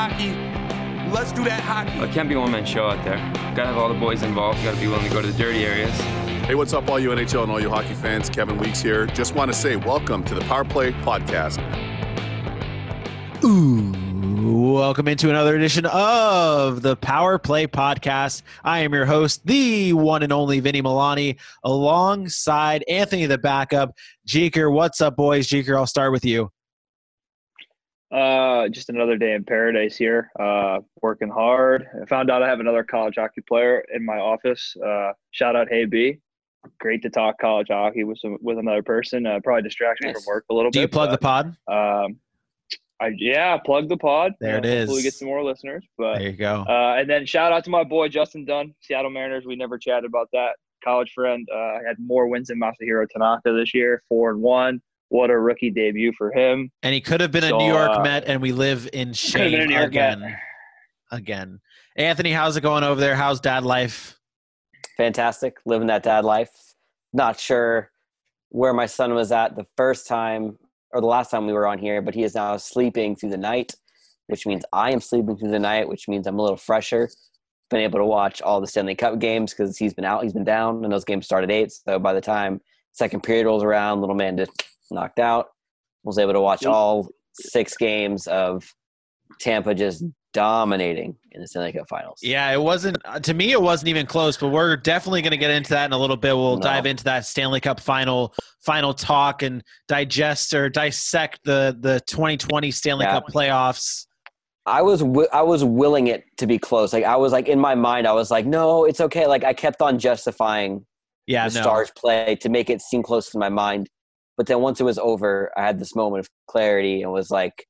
hockey. Let's do that hockey. Well, it can't be a one-man show out there. Gotta have all the boys involved. Gotta be willing to go to the dirty areas. Hey, what's up, all you NHL and all you hockey fans? Kevin Weeks here. Just want to say welcome to the Power Play Podcast. Ooh, welcome into another edition of the Power Play Podcast. I am your host, the one and only Vinny Milani, alongside Anthony the backup. Jeeker, what's up, boys? Jeeker, I'll start with you. Just another day in paradise here. Working hard. I found out I have another college hockey player in my office. Shout out, Hey B. Great to talk college hockey with another person. Probably distracts me from work a little bit. Do you plug the pod? Plug the pod. There it is. Hopefully we get some more listeners. But there you go. And then shout out to my boy Justin Dunn, Seattle Mariners. We never chatted about that. College friend. Had more wins than Masahiro Tanaka this year, 4-1. What a rookie debut for him. And he could have been a New York Met, and we live in shame again. Anthony, how's it going over there? How's dad life? Fantastic. Living that dad life. Not sure where my son was at the first time or the last time we were on here, but he is now sleeping through the night, which means I am sleeping through the night, which means I'm a little fresher. Been able to watch all the Stanley Cup games because he's been down, and those games start at 8. So by the time second period rolls around, little man just knocked out. Was able to watch all 6 games of Tampa just dominating in the Stanley Cup Finals. Yeah, it wasn't – to me, it wasn't even close, but we're definitely going to get into that in a little bit. We'll dive into that Stanley Cup final talk and digest or dissect the 2020 Stanley Cup playoffs. I was willing it to be close. Like, I was like, in my mind, I was like, no, it's okay. Like, I kept on justifying the Stars play to make it seem close in my mind. But then once it was over, I had this moment of clarity and was like,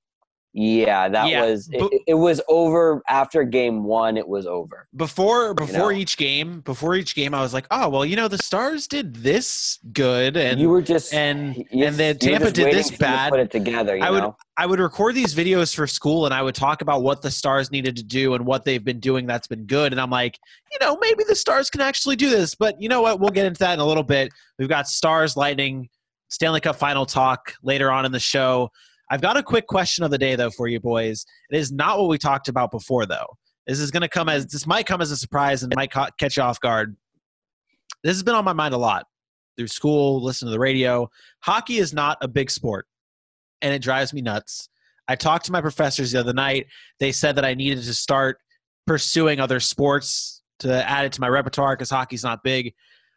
it was over after game 1. It was over. Before each game, I was like, oh, well, the Stars did this good, and you were just and then Tampa did this bad. Put it together. I would record these videos for school, and I would talk about what the Stars needed to do and what they've been doing that's been good. And I'm like, maybe the Stars can actually do this. But you know what? We'll get into that in a little bit. We've got Stars, Lightning, Stanley Cup final talk later on in the show. I've got a quick question of the day, though, for you boys. It is not what we talked about before, though. This might come as a surprise and might catch you off guard. This has been on my mind a lot through school, listening to the radio. Hockey is not a big sport, and it drives me nuts. I talked to my professors the other night. They said that I needed to start pursuing other sports to add it to my repertoire because hockey's not big.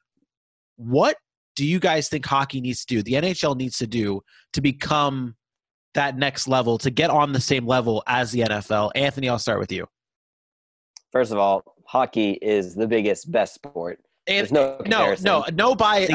What do you guys think hockey needs to do, the NHL needs to do, to become that next level, to get on the same level as the NFL? Anthony, I'll start with you. First of all, hockey is the biggest, best sport. There's no comparison. No.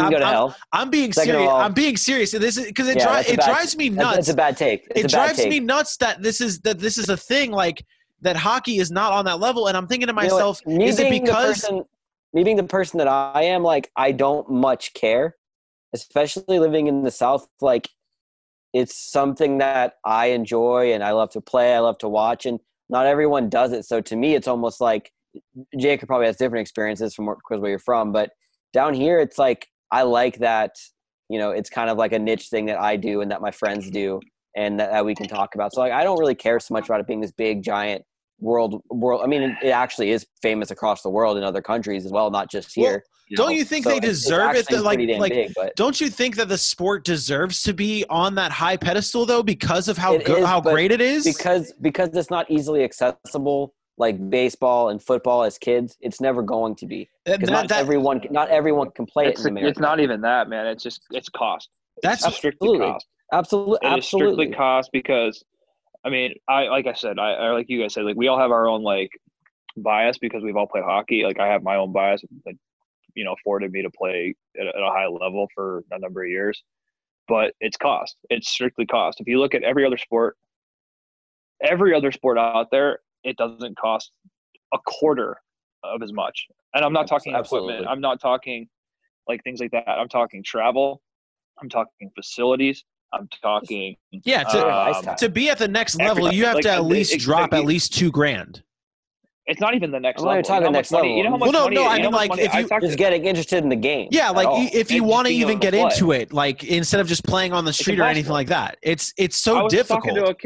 I'm being serious. I'm being serious. This is because it drives me nuts. It's a bad take. It drives me nuts that this is a thing, like that hockey is not on that level. And I'm thinking to myself, is it because me being the person that I am, like, I don't much care, especially living in the South. Like, it's something that I enjoy and I love to play. I love to watch, and not everyone does it. So to me, it's almost like Jacob probably has different experiences from where you're from, but down here, it's like, I like that, it's kind of like a niche thing that I do and that my friends do and that we can talk about. So like, I don't really care so much about it being this big, giant world. I mean, it actually is famous across the world in other countries as well, not just here. Don't you think they deserve it? Big, don't you think that the sport deserves to be on that high pedestal, though, because of how great it is? Because it's not easily accessible like baseball and football as kids. It's never going to be. Because not everyone can play it in America. It's not even that, man. It's cost. That's strictly cost. Absolutely. It is strictly cost because, I mean, like you guys said, like, we all have our own like bias because we've all played hockey. Like, I have my own bias that afforded me to play at a high level for a number of years. But it's cost. It's strictly cost. If you look at every other sport out there, it doesn't cost a quarter of as much. And I'm not talking equipment. I'm not talking like things like that. I'm talking travel. I'm talking facilities. I'm talking. Yeah, to be at the next level, you have to at least drop at least $2,000. It's not even the next level. You're talking next level. You know how much money? I mean, like, if you just getting interested in the game. Yeah, like if you want to even get into it, like instead of just playing on the street or anything like that, it's so difficult.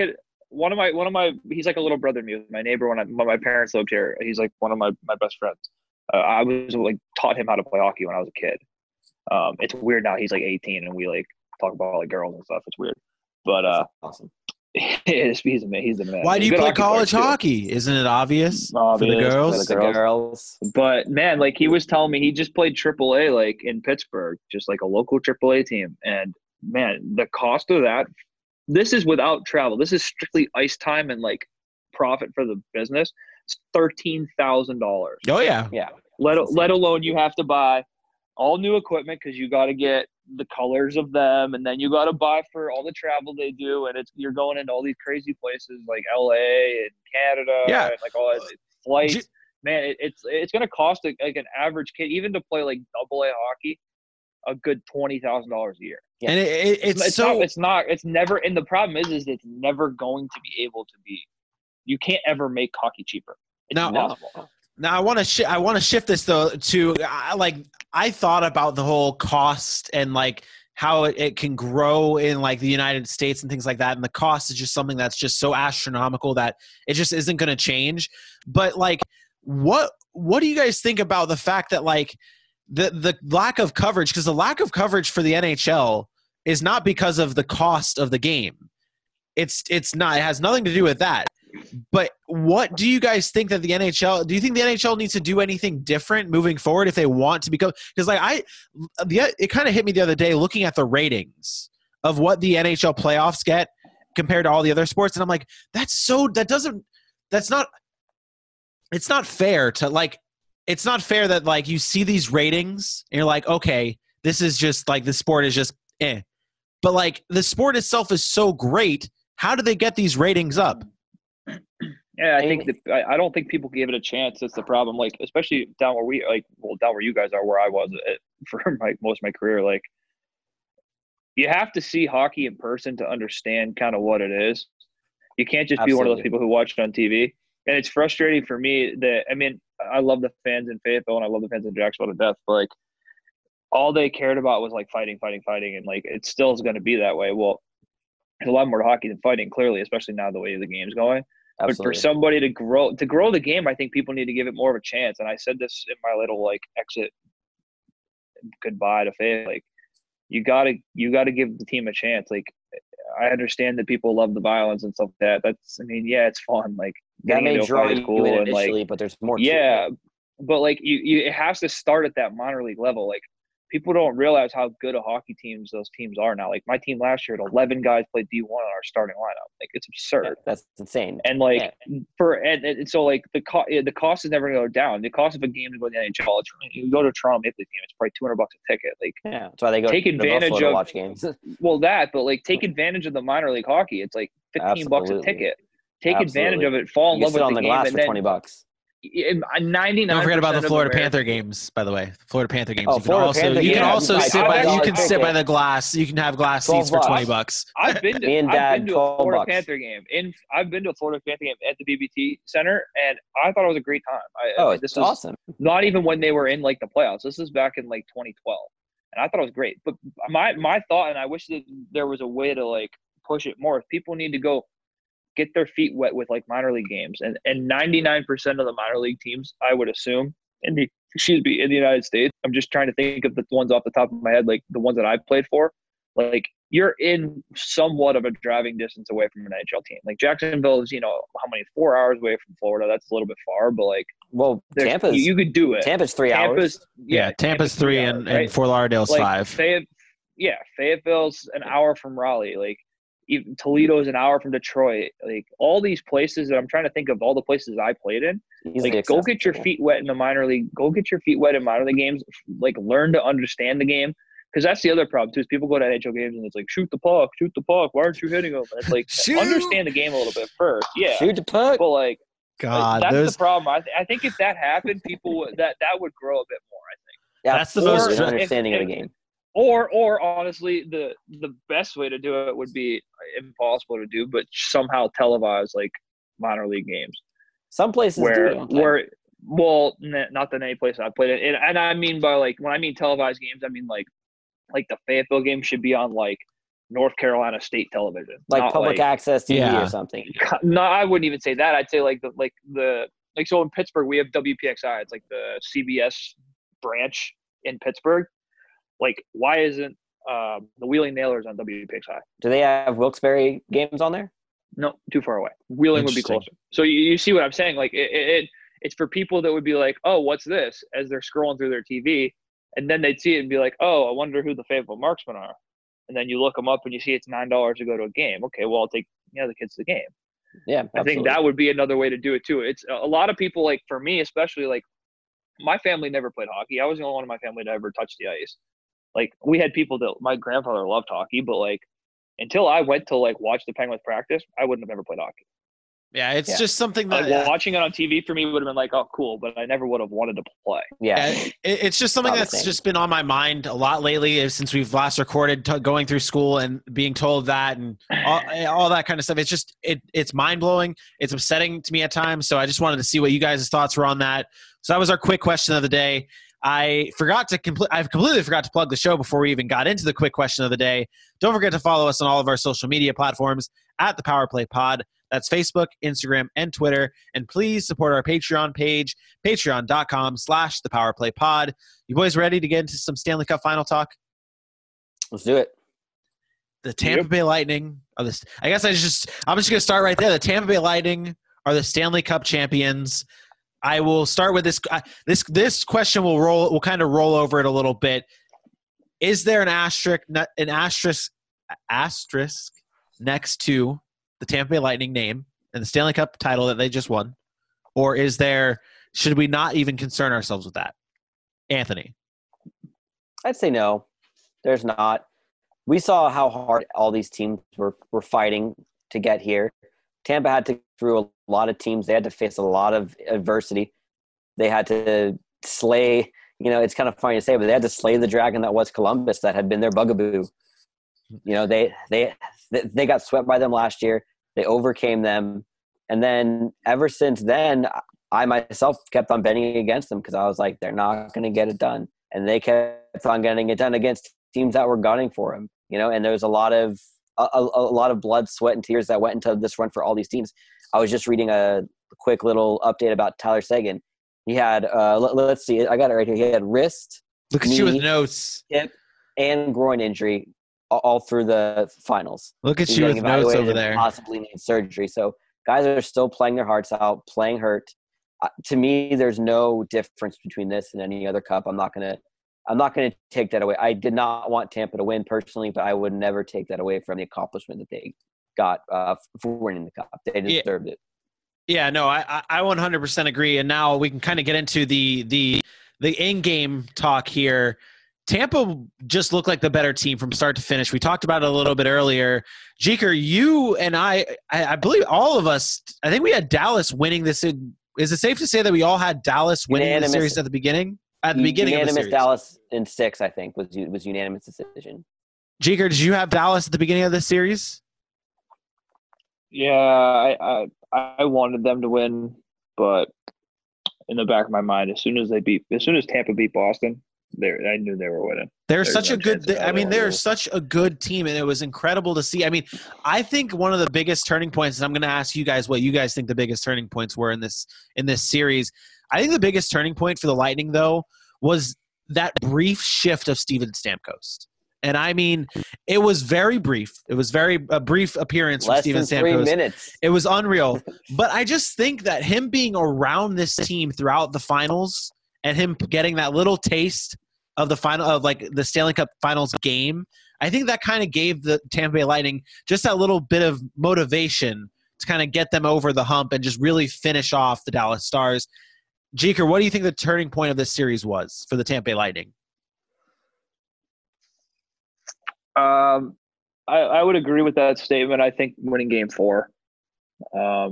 one of my he's like a little brother to me. My neighbor when my parents lived here. He's like one of my best friends. I was like taught him how to play hockey when I was a kid. It's weird now. He's like 18 and we like talk about like girls and stuff. It's weird, but Awesome. he's the man. Why do He's you a good play hockey player, college too. hockey? Isn't it obvious for the Obvious, girls? The girls. But man, like he was telling me, he just played AAA like in Pittsburgh, just like a local AAA team. And man, the cost of that. This is without travel. This is strictly ice time and like profit for the business. It's $13,000. Oh yeah. Yeah. Let alone you have to buy all new equipment because you got to get the colors of them, and then you got to buy for all the travel they do, and you're going into all these crazy places like LA and Canada, Yeah. and like all that flights. Man, it's going to cost like an average kid even to play like AA hockey a good $20,000 a year. Yeah. And it's never. And the problem is it's never going to be able to be. You can't ever make hockey cheaper. It's No. impossible. Now I want to shift this though to I thought about the whole cost and like how it can grow in like the United States and things like that, and the cost is just something that's just so astronomical that it just isn't going to change. But like, what do you guys think about the fact that like the lack of coverage? Because the lack of coverage for the NHL is not because of the cost of the game. It's not. It has nothing to do with that. But what do you guys think that the NHL? Do you think the NHL needs to do anything different moving forward if they want to become? Because like it kind of hit me the other day looking at the ratings of what the NHL playoffs get compared to all the other sports, and I'm like, it's not fair to like. It's not fair that like you see these ratings and you're like, okay, this is just like the sport is just eh. But like the sport itself is so great. How do they get these ratings up? Yeah, I don't think people give it a chance. That's the problem. Like, especially down where you guys are, where I was for most of my career. Like, you have to see hockey in person to understand kind of what it is. You can't just be one of those people who watch it on TV. And it's frustrating for me that, I mean, I love the fans in Fayetteville and I love the fans in Jacksonville to death, but like all they cared about was like fighting. And like, it still is going to be that way. Well, there's a lot more to hockey than fighting, clearly, especially now the way the game's going. Absolutely. But for somebody to grow the game, I think people need to give it more of a chance. And I said this in my little like exit goodbye to Fayetteville. Like, you gotta give the team a chance. Like, I understand that people love the violence and stuff like that. That's, I mean, yeah, it's fun. Like, that may draw you cool in and initially, like, but there's more. Yeah, but like it has to start at that minor league level. Like, people don't realize how good a hockey teams those teams are now. Like, my team last year had 11 guys played D1 on our starting lineup. Like, it's absurd. Yeah, that's insane. And like and so like the cost is never going to go down. The cost of a game to go to the NHL, you go to a Toronto Maple Leafs game, it's probably $200 a ticket. Like, yeah, that's why they go take advantage to of watch games. Well, but like take advantage of the minor league hockey. It's like $15 a ticket. Take advantage of it. Fall in love with the game. Glass for $20. 99. Don't forget about the Florida Panther games, by the way. Florida Panther games. Oh, you can also sit by the glass. You can have glass seats for $20. I've been to a Florida Panther game. I've been to a Florida Panther game at the BBT Center, and I thought it was a great time. This was awesome. Not even when they were in like the playoffs. This is back in like 2012, and I thought it was great. But my thought, and I wish that there was a way to like push it more. If people need to go get their feet wet with like minor league games, and 99% of the minor league teams, I would assume, in the United States, I'm just trying to think of the ones off the top of my head, like the ones that I've played for, like you're in somewhat of a driving distance away from an NHL team. Like Jacksonville is, how many, 4 hours away from Florida. That's a little bit far, but like, well, Tampa's, you could do it. Tampa's 3 hours. Yeah, Tampa's 3 hours, right? and Fort Lauderdale's like 5. Fayetteville's an hour from Raleigh. Like, even Toledo is an hour from Detroit. Like, all these places that I'm trying to think of, all the places I played in. Like, go get your feet wet in the minor league. Go get your feet wet in minor league games. Like, learn to understand the game. Because that's the other problem too. Is people go to NHL games and it's like, shoot the puck. Why aren't you hitting them? And it's like, understand the game a little bit first. Yeah, shoot the puck. But like, God, that's the problem. I think if that happened, people that would grow a bit more. I think. Yeah, that's the most understanding of the game. Or honestly, the best way to do it would be impossible to do, but somehow televise like minor league games. Some places not that any place I played it. And I mean by like, when I mean televised games, I mean like the Fayetteville game should be on like North Carolina State Television, like not public access TV Yeah. or something. No, I wouldn't even say that. I'd say like so in Pittsburgh we have WPXI. It's like the CBS branch in Pittsburgh. Like, why isn't the Wheeling Nailers on WPXI? Do they have Wilkes-Barre games on there? No, too far away. Wheeling would be Interesting. closer. So you see what I'm saying? Like it's for people that would be like, oh, what's this? As they're scrolling through their TV, and then they'd see it and be like, oh, I wonder who the faithful marksmen are. And then you look them up and you see it's $9 to go to a game. Okay, well, I'll take the kids to the game. Yeah, I think that would be another way to do it too. It's a lot of people, like for me especially, like my family never played hockey. I was the only one in my family to ever touch the ice. Like we had people that my grandfather loved hockey, but like until I went to like watch the Penguins practice, I wouldn't have ever played hockey. Yeah, it's Yeah. just something that Like, watching it on TV for me would have been like, oh, cool, but I never would have wanted to play. Yeah. it's just something Not the that's same. just been on my mind a lot lately since we've last recorded, going through school and being told that and all that kind of stuff. It's just it's mind blowing. It's upsetting to me at times. So I just wanted to see what you guys' thoughts were on that. So that was our quick question of the day. I completely forgot to plug the show before we even got into the quick question of the day. Don't forget to follow us on all of our social media platforms at the Power Play Pod. That's Facebook, Instagram, and Twitter. And please support our Patreon page, patreon.com/thepowerplaypod. You boys ready to get into some Stanley Cup final talk? Let's do it. The Tampa Bay Lightning are this. I guess I'm just going to start right there. The Tampa Bay Lightning are the Stanley Cup champions. I will start with this. This question will kind of roll over it a little bit. Is there an asterisk next to the Tampa Bay Lightning name and the Stanley Cup title that they just won? Or should we not even concern ourselves with that? Anthony. I'd say no. There's not. We saw how hard all these teams were fighting to get here. Tampa had to go through a lot of teams. They had to face a lot of adversity. They had to slay, it's kind of funny to say, but they had to slay the dragon that was Columbus, that had been their bugaboo. They got swept by them last year. They overcame them. And then ever since then, I myself kept on betting against them because I was like, they're not going to get it done. And they kept on getting it done against teams that were gunning for them, and there's a lot of blood, sweat, and tears that went into this run for all these teams. I was just reading a quick little update about Tyler Seguin. He had, let's see, I got it right here. He had wrist, Look at knee, you with notes. hip, and groin injury all through the finals. Look at He's you with getting notes evaluated over and there. possibly need surgery. So guys are still playing their hearts out, playing hurt. To me, there's no difference between this and any other cup. I'm not gonna take that away. I did not want Tampa to win personally, but I would never take that away from the accomplishment that they got for winning the cup. They deserved it. Yeah, no, I 100% agree. And now we can kind of get into the in-game talk here. Tampa just looked like the better team from start to finish. We talked about it a little bit earlier. Jeker, you and I believe all of us, I think we had Dallas winning this. Is it safe to say that we all had Dallas winning the series at the beginning? At the beginning of the series. Dallas in 6, I think, was unanimous decision. Jeker, did you have Dallas at the beginning of this series? Yeah, I wanted them to win, but in the back of my mind, as soon as Tampa beat Boston, I knew they were winning. They're such a good team, and it was incredible to see. I mean, I think one of the biggest turning points, and I'm going to ask you guys what you guys think the biggest turning points were in this series. I think the biggest turning point for the Lightning, though, was that brief shift of Steven Stamkos. And I mean, it was very brief. It was a brief appearance from Steven Stamkos. 3 minutes. It was unreal. But I just think that him being around this team throughout the finals and him getting that little taste of the final, of like the Stanley Cup Finals game, I think that kind of gave the Tampa Bay Lightning just that little bit of motivation to kind of get them over the hump and just really finish off the Dallas Stars. Jeker, what do you think the turning point of this series was for the Tampa Bay Lightning? I would agree with that statement. I think winning Game 4. I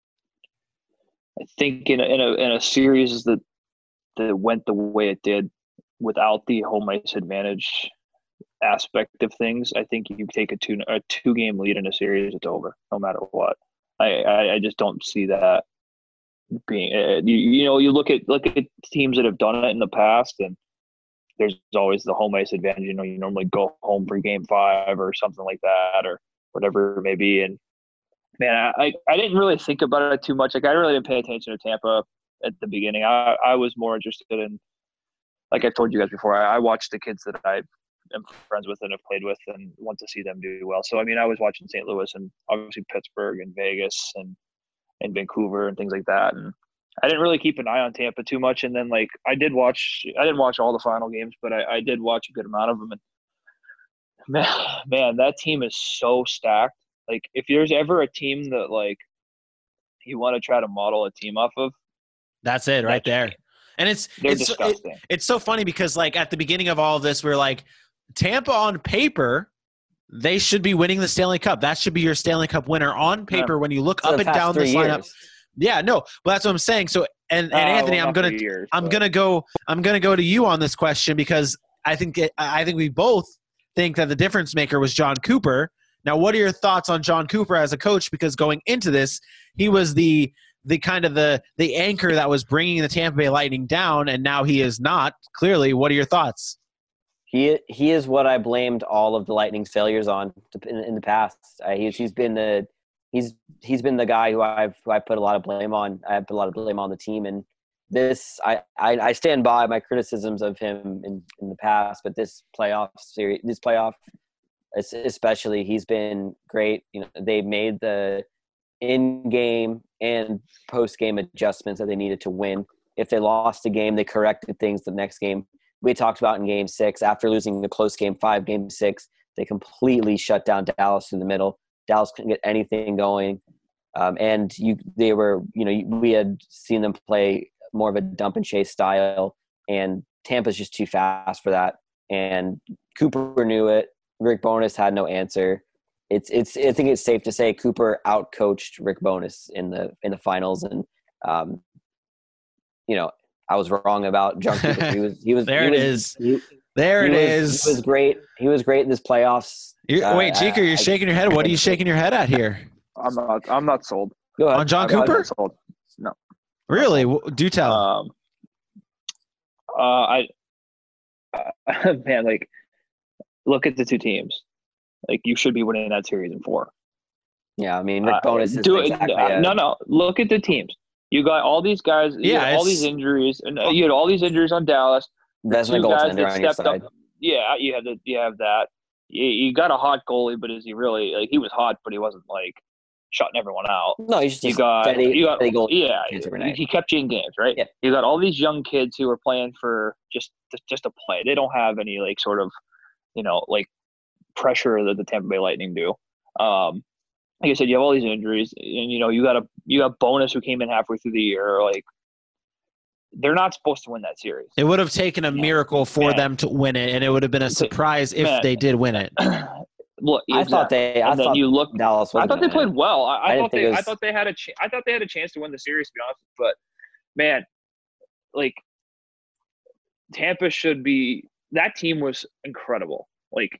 think in a series that went the way it did without the home ice advantage aspect of things, I think you take a 2-game lead in a series, it's over no matter what. I just don't see that being. You look at teams that have done it in the past, and there's always the home ice advantage. You know, you normally go home for game 5 or something like that, or whatever it may be. And man, I didn't really think about it too much. Like, I really didn't pay attention to Tampa at the beginning. I was more interested in, like I've told you guys before, I watched the kids that I am friends with and have played with and want to see them do well. So, I mean, I was watching St. Louis and obviously Pittsburgh and Vegas and Vancouver and things like that. And I didn't really keep an eye on Tampa too much. And then, like, I didn't watch all the final games, but I did watch a good amount of them. And man, that team is so stacked. Like, if there's ever a team that, like, you want to try to model a team off of, that's it right there. And they're disgusting. It's so funny because, like, at the beginning of all of this, we're like, Tampa on paper, they should be winning the Stanley Cup. That should be your Stanley Cup winner on paper when you look up and down this lineup. Yeah, no, but that's what I'm saying. So, and Anthony, I'm gonna go to you on this question because I think we both think that the difference maker was John Cooper. Now, what are your thoughts on John Cooper as a coach? Because going into this, he was the kind of the anchor that was bringing the Tampa Bay Lightning down, and now he is not. Clearly, what are your thoughts? He is what I blamed all of the Lightning's failures on in the past. He's been the guy who I put a lot of blame on. I put a lot of blame on the team, and this I stand by my criticisms of him in the past. But this playoff especially, he's been great. You know, they made the in-game and post-game adjustments that they needed to win. If they lost a game, they corrected things the next game. We talked about in Game 6, after losing the close Game 5, Game 6, they completely shut down Dallas through the middle. Dallas couldn't get anything going, and we had seen them play more of a dump and chase style, and Tampa's just too fast for that. And Cooper knew it. Rick Bowness had no answer. I think it's safe to say Cooper outcoached Rick Bowness in the finals, and I was wrong about John Cooper. He was There it is. He was great. He was great in this playoffs. Wait, Jeeker, you're shaking your head. What are you shaking your head at here? I'm not sold. Go ahead. On John Cooper? I'm not sold. No. Really? Do tell. Man, like, look at the two teams. Like, you should be winning that series in 4. Yeah, I mean, Rick Bowness is No. Look at the teams. You got all these guys. You had all these injuries, and you had all these injuries on Dallas. That's my goaltender on your side. Yeah, you have that. You got a hot goalie, but is he really, like, he was hot, but he wasn't, like, shutting everyone out. No, he's just steady goal. Yeah, he kept you in games, right? Yeah. You got all these young kids who are playing for just to play. They don't have any, like, sort of, like, pressure that the Tampa Bay Lightning do. Like I said, you have all these injuries, and you got Bowness who came in halfway through the year. Like, they're not supposed to win that series. It would have taken a miracle for them to win it, and it would have been a surprise if they did win it. Look, I thought Dallas. I thought they played well. I thought they had a chance to win the series, to be honest. But man, like, Tampa should be. That team was incredible. Like,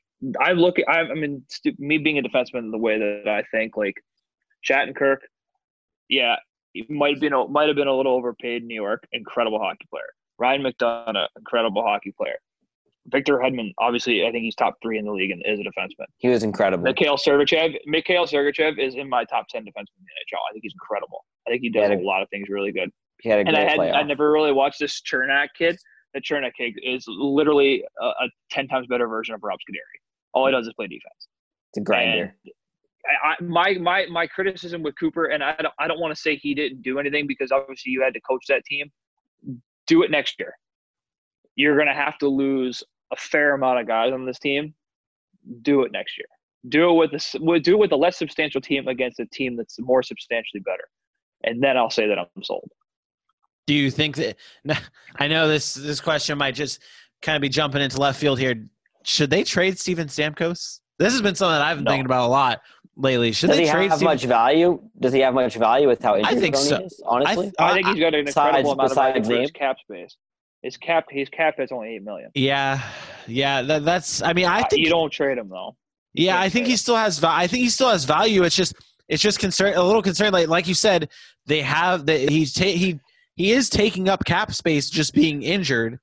me being a defenseman, the way that I think, like, Shattenkirk, yeah, he might have been a little overpaid in New York. Incredible hockey player. Ryan McDonough, incredible hocky player. Victor Hedman, obviously, I think he's top 3 in the league and is a defenseman. He was incredible. Mikhail Sergachev is in my top 10 defensemen in the NHL. I think he's incredible. I think he does a lot of things really good. He had a great playoff. I never really watched this Chernak kid. The Chernak kid is literally a 10 times better version of Rob Scuderi. All he does is play defense. It's a grinder. And my criticism with Cooper, and I don't want to say he didn't do anything, because obviously you had to coach that team. Do it next year. You're going to have to lose a fair amount of guys on this team. Do it next year. Do it with a less substantial team against a team that's more substantially better, and then I'll say that I'm sold. Do you think that? I know this question might just kind of be jumping into left field here. Should they trade Steven Stamkos? This has been something that I've been thinking about a lot lately. Does he have much value? Does he have much value with how injured he is? Honestly, I think he's got an incredible amount of value for his cap space. His cap is only $8 million. Yeah. That's. I mean, I think you don't trade him though. Yeah, I think he still has. I think he still has value. It's just a little concern. Like you said, he is taking up cap space just being injured.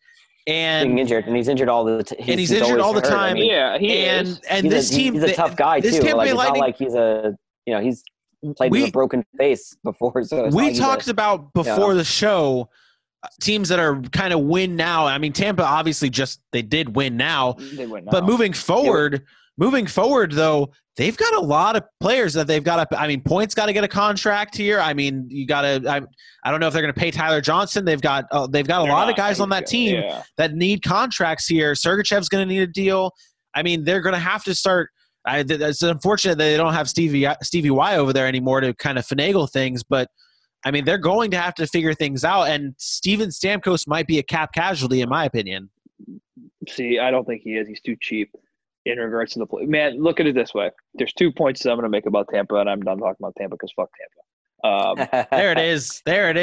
being injured, and he's injured all the time. And he's injured all the time. Yeah, he is. And this team, he's a tough guy this too. Tampa Like, Bay it's Lightning, not like he's played with a broken face before. So it's we not like talked about before the show teams that are kind of win now. I mean, Tampa obviously they did win now, but moving forward though, they've got a lot of players that they've got to. I mean, Point's got to get a contract here. I mean, you got to. I don't know if they're going to pay Tyler Johnson. They've got a lot of guys on that team that need contracts here. Sergachev's going to need a deal. I mean, they're going to have to start. It's unfortunate that they don't have Stevie Y over there anymore to kind of finagle things, but I mean, they're going to have to figure things out, and Steven Stamkos might be a cap casualty, in my opinion. See, I don't think he is. He's too cheap in regards to the play. Man, look at it this way. There's 2 points that I'm going to make about Tampa, and I'm done talking about Tampa because fuck Tampa. There it is.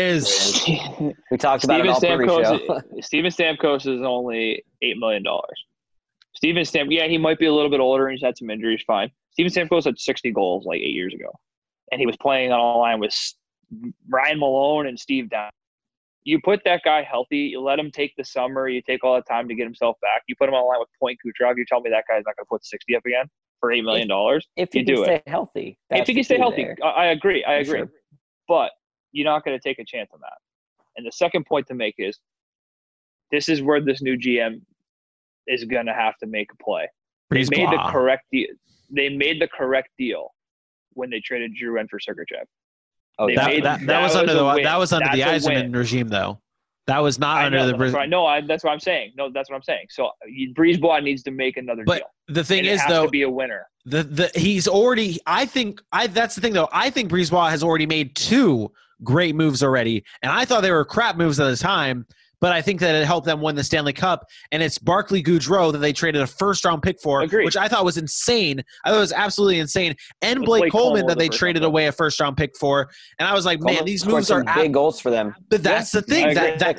We talked about it all pre-show. Steven Stamkos is only $8 million. Steven Stamkos, he might be a little bit older and he's had some injuries, fine. Steven Stamkos had 60 goals like 8 years ago, and he was playing on a line with Ryan Malone and Steve Down. You put that guy healthy, you let him take the summer, you take all the time to get himself back. You put him on a line with Point Kucherov, you tell me that guy's not going to put 60 up again for $8 million? If he can stay healthy. If he can stay healthy, I agree. Sure. But you're not going to take a chance on that. And the second point to make is this is where this new GM is going to have to make a play. They made the correct deal. They made the correct deal when they traded Drouin for Sergachev. Oh, that was under the Yzerman regime, though. That was not under the. That's what I'm saying. No, that's what I'm saying. So Brisebois needs to make another deal. But the thing is, though, has to be a winner. He's already. That's the thing, though. I think Brisebois has already made 2 great moves already, and I thought they were crap moves at the time. But I think that it helped them win the Stanley Cup, and it's Barclay Goodrow that they traded a first-round pick for, which I thought was insane. I thought it was absolutely insane. And Blake Coleman that they traded away a first-round pick for, and I was like, man, these moves are big goals for them. But that's the thing.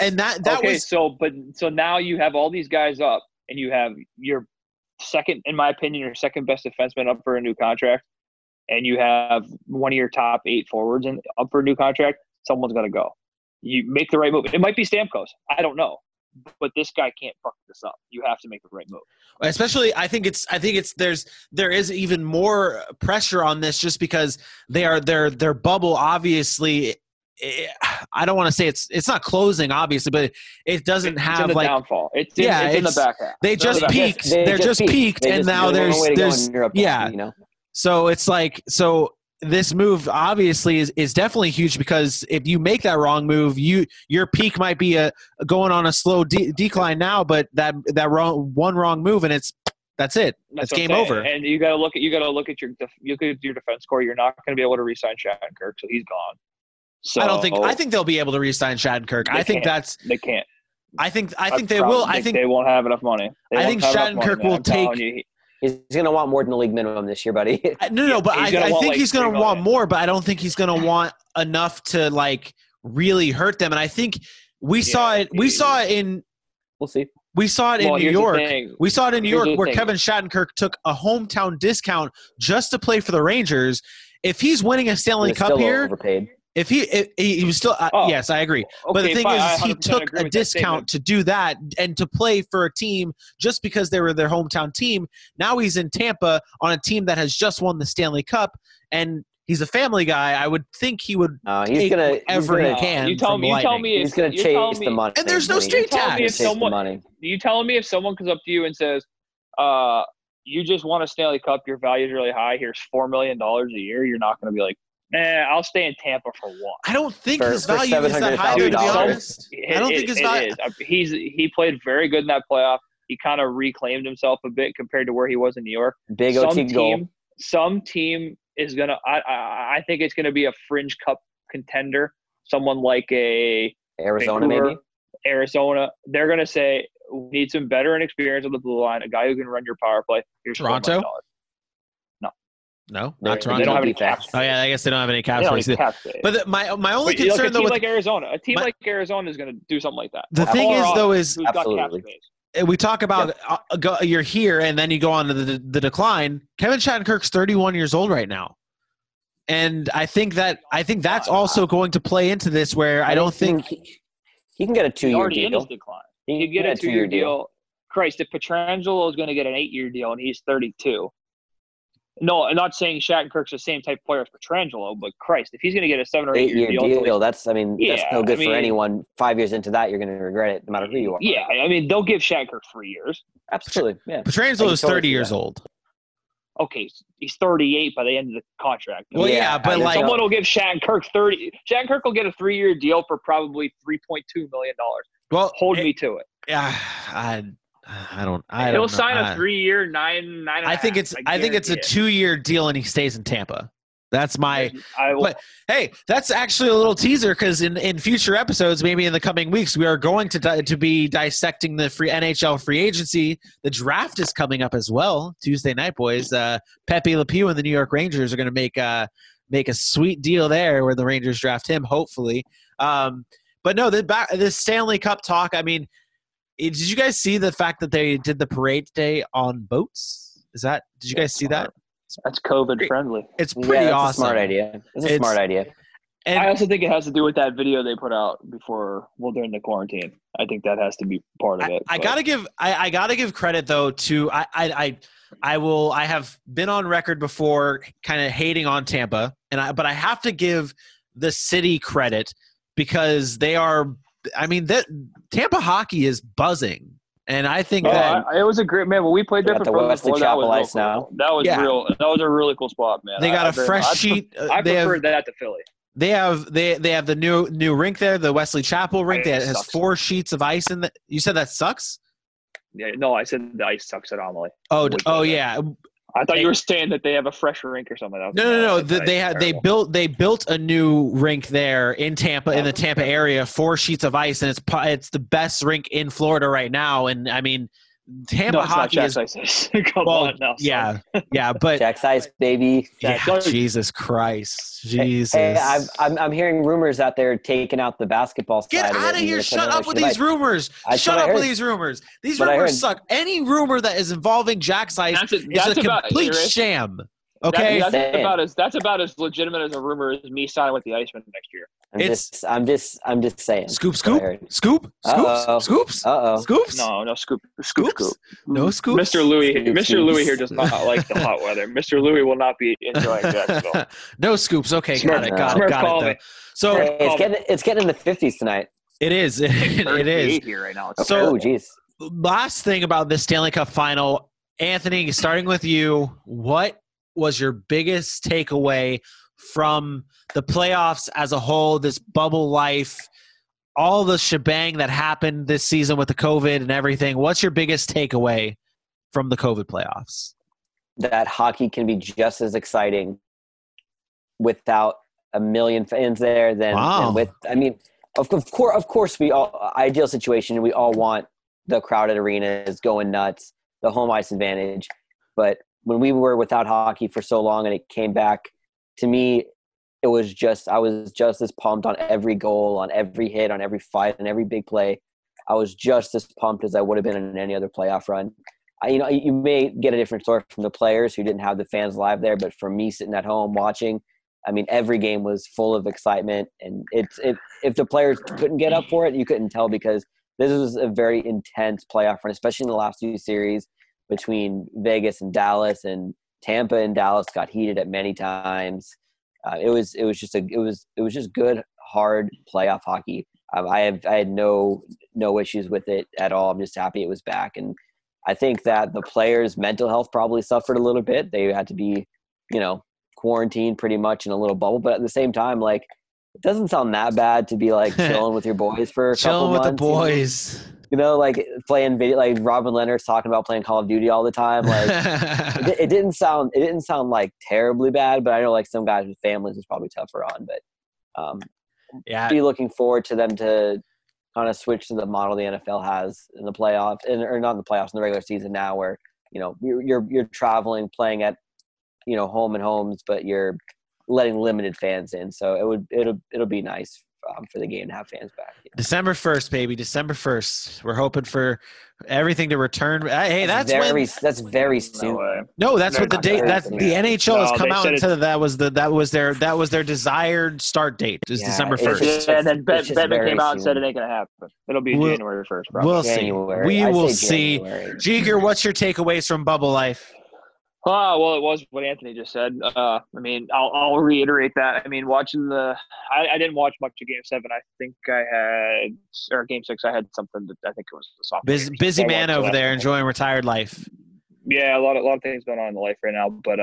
So now you have all these guys up, and you have your second, in my opinion, your second best defenseman up for a new contract, and you have one of your top 8 forwards up for a new contract. Someone's got to go. You make the right move. It might be Stamkos. I don't know. But this guy can't fuck this up. You have to make the right move. Especially, I think there is even more pressure on this just because their bubble obviously. I don't want to say it's not closing, obviously, but it doesn't have in the downfall. It's in the back half. They just peaked. They're just peaked, and now there's So it's like this move obviously is definitely huge because if you make that wrong move, your peak might be going on a slow decline now, but that wrong move and that's it. That's game over. And you got to look at your defense core. You're not going to be able to re-sign Shattenkirk, so he's gone. So I think they'll be able to re-sign Shattenkirk. They can't. I think they will. I think they won't have enough money. I think Shattenkirk will take. He's going to want more than the league minimum this year, buddy. No, but I think he's going to want more, but I don't think he's going to want enough to like really hurt them. And I think we saw it. We'll see. We saw it in New York. We saw it in New York where Kevin Shattenkirk took a hometown discount just to play for the Rangers. If he's winning a Stanley Cup here, overpaid. If he was still yes, I agree. Okay, but the thing is, he took a with discount to do that and to play for a team just because they were their hometown team. Now he's in Tampa on a team that has just won the Stanley Cup, and he's a family guy. I would think he would take whatever he can. You tell me he's going to chase the money, and there's no straight tax. You telling me if someone comes up to you and says, "You just won a Stanley Cup, your value is really high. Here's $4 million a year," you're not going to be like, I'll stay in Tampa for one. I don't think his value is that high, to be honest. I don't think his value is. He played very good in that playoff. He kind of reclaimed himself a bit compared to where he was in New York. Big OT goal. Some team is going to – I think it's going to be a fringe cup contender, someone like a Arizona Vancouver, maybe? Arizona. They're going to say, we need some veteran experience on the blue line, a guy who can run your power play. Here's Toronto? No, not Toronto. They don't have any cap space. Oh yeah, I guess they don't have any cap space. But my only concern though, a team like Arizona is going to do something like that. The thing is, though, is absolutely. We talk about you're here and then you go on to the decline. Kevin Shattenkirk's 31 years old right now, and I think that's also going to play into this. Where I don't think he can get a 2-year deal. You get a 2-year deal. Christ, if Pietrangelo is going to get an 8-year deal and he's 32. No, I'm not saying Shattenkirk's the same type of player as Pietrangelo, but Christ, if he's going to get a 7 or 8-year deal, that's no good for anyone. 5 years into that, you're going to regret it no matter who you are. Yeah, I mean, they'll give Shattenkirk 3 years. Absolutely, yeah. Pietrangelo is 30 years old. Okay, he's 38 by the end of the contract. Well, yeah, but like someone will give Shattenkirk 30. Shattenkirk will get a 3-year deal for probably $3.2 million. Well, hold me to it. Yeah, I don't. He'll sign a 3-year, nine. I think it's a 2-year deal, and he stays in Tampa. That's my. But hey, that's actually a little teaser because in future episodes, maybe in the coming weeks, we are going to be dissecting the NHL free agency. The draft is coming up as well. Tuesday night, boys. Pepe Le Pew and the New York Rangers are going to make a sweet deal there, where the Rangers draft him, hopefully. But no, the Stanley Cup talk. I mean, did you guys see the fact that they did the parade day on boats? Did you guys see that? That's COVID friendly. It's pretty awesome. It's a smart idea. It's a smart idea. And I also think it has to do with that video they put out during the quarantine. I think that has to be part of it. I gotta give credit though to I have been on record before kind of hating on Tampa, but I have to give the city credit because they are. I mean, Tampa hockey is buzzing. And I think that it was a great man. When we played there for Wesley Chapel Ice now. That was real. That was a really cool spot, man. They got a fresh sheet. I preferred that to Philly. They have the new rink there, the Wesley Chapel rink that has 4 sheets of ice in it. You said that sucks? Yeah, no, I said the ice sucks at Amelie. Oh yeah. I thought you were saying that they have a fresh rink or something. No. They built a new rink there in Tampa, in the Tampa area, 4 sheets of ice, and it's the best rink in Florida right now. And I mean, Tampa hockey is Come on now, yeah, but Jack's Ice, baby. Jesus Christ, Jesus. Hey, I'm hearing rumors out there taking out the basketball side. Get out of here! Shut up with these rumors. Shut up with these rumors. These rumors suck. Any rumor that is involving Jack's Ice is a complete sham. Okay, that's about as legitimate as a rumor as me signing with the Iceman next year. I'm just saying. Scoops. Uh-oh. Scoop. Uh-oh. Scoops. No, scoop. No scoops. Mr. Louis here does not like the hot weather. Mr. Louis will not be enjoying Jacksonville. No scoops. Okay, got it. So it's getting in the 50s tonight. It is. It is here right now. So, geez. Last thing about this Stanley Cup final, Anthony, starting with you, what was your biggest takeaway from the playoffs as a whole, this bubble life, all the shebang that happened this season with the COVID and everything? What's your biggest takeaway from the COVID playoffs? That hockey can be just as exciting without a million fans there than with. I mean, of course, we all ideal situation. We all want the crowded arenas going nuts, the home ice advantage, but when we were without hockey for so long and it came back, to me, I was just as pumped on every goal, on every hit, on every fight, on every big play. I was just as pumped as I would have been in any other playoff run. You may get a different story from the players who didn't have the fans live there, but for me sitting at home watching, I mean, every game was full of excitement. And if the players couldn't get up for it, you couldn't tell because this was a very intense playoff run, especially in the last few series between Vegas and Dallas, and Tampa and Dallas got heated at many times. It was just good, hard playoff hockey. I had no issues with it at all. I'm just happy it was back, and I think that the players' mental health probably suffered a little bit. They had to be, quarantined pretty much in a little bubble, but at the same time, like, it doesn't sound that bad to be like chilling with your boys for a couple months. Chilling with the boys. Like playing video, like Robin Leonard's talking about playing Call of Duty all the time. Like it didn't sound like terribly bad, but I know like some guys with families is probably tougher on. But be looking forward to them to kind of switch to the model the NFL has in the playoffs, or not in the playoffs, in the regular season now, where you're traveling, playing at home and homes, but you're letting limited fans in. So it'll be nice for the game to have fans back. December 1st, baby. December 1st. We're hoping for everything to return. Hey, that's very soon. way. No, that's what the date. very That's soon. the NHL has No, come they out said and said that was their desired start date. Is Yeah, December it's 1st. just- Yeah, and then it's just Bettman very came out and said soon. it ain't gonna happen. It'll be We'll- January 1st, probably. We'll see. January. We I'd will say see. January. Jeeger, what's your takeaways from Bubble Life? Well, it was what Anthony just said. I mean, I'll reiterate that. I mean, watching I didn't watch much of Game 7. I think or Game 6. I had something that I think it was the softball. Busy So I man watched over that. there enjoying retired life. Yeah, a lot of things going on in life right now. But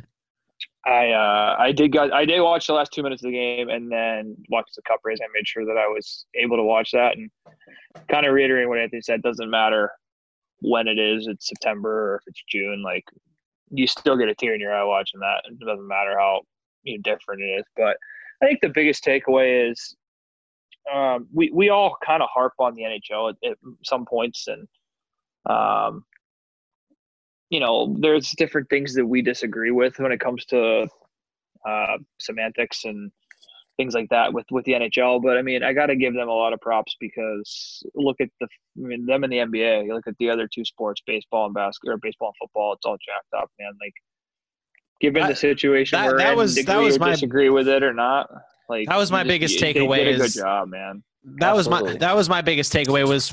I did watch the last 2 minutes of the game and then watch the cup race. I made sure that I was able to watch that and kind of reiterating what Anthony said. Doesn't matter when it is. It's September or if it's June. Like, you still get a tear in your eye watching that. It doesn't matter how different it is. But I think the biggest takeaway is we all kind of harp on the NHL at some points, and there's different things that we disagree with when it comes to semantics and things like that with the NHL. But I mean, I got to give them a lot of props because look at them in the NBA. You look at the other two sports, baseball and basketball, or baseball and football. It's all jacked up, man. Like, given the situation that was my disagree with it or not. Like, that was my biggest takeaway. They did a good job, man. That was my biggest takeaway was